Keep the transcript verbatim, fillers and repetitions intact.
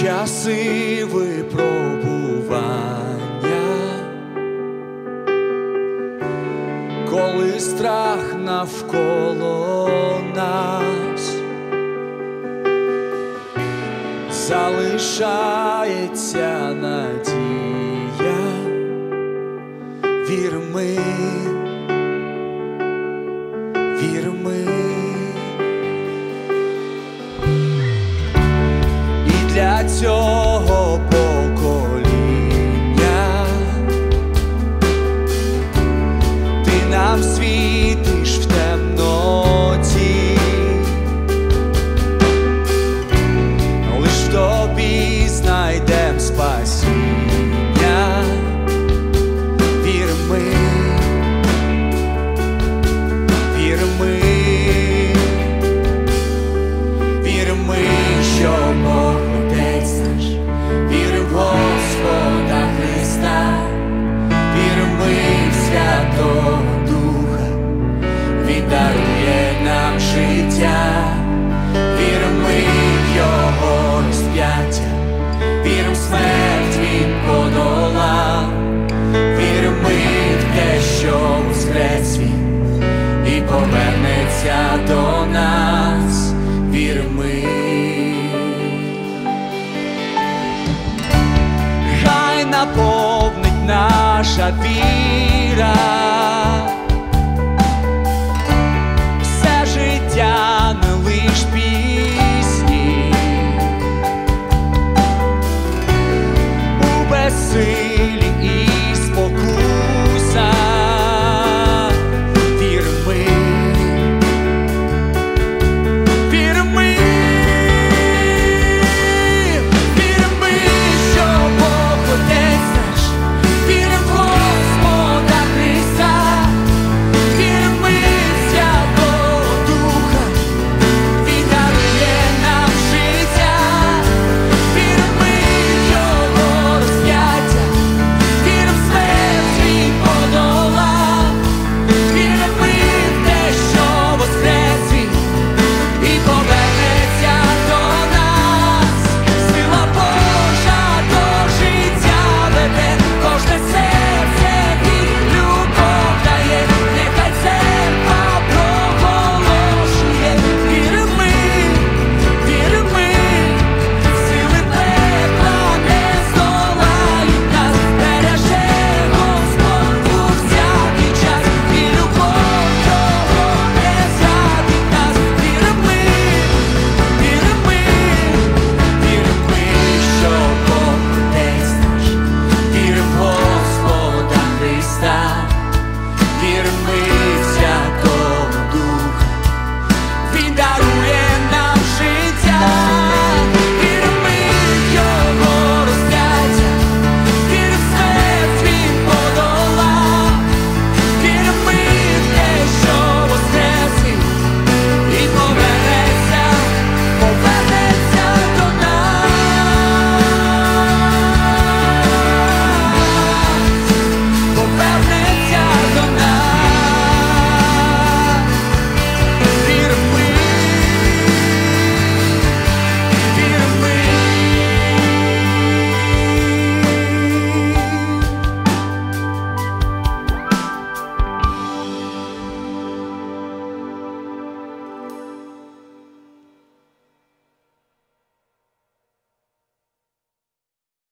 часи випробування, коли страх навколо нас, залишається надія, вір ми, вір ми. І для цього покоління ти нам світиш в темноті, лиш в тобі знайдем спасіння, вір ми, вір ми, вір ми, що Бог Отець наш, вірим в Господа Христа, вірим ми в Святого Духа, Він дарує нам життя, вірим ми в Його розп'яття, вірим в смерть Він подолав, вірим ми в те, що воскрес Він і повернеться до нас, вірим ми. Хай наповнить наша віра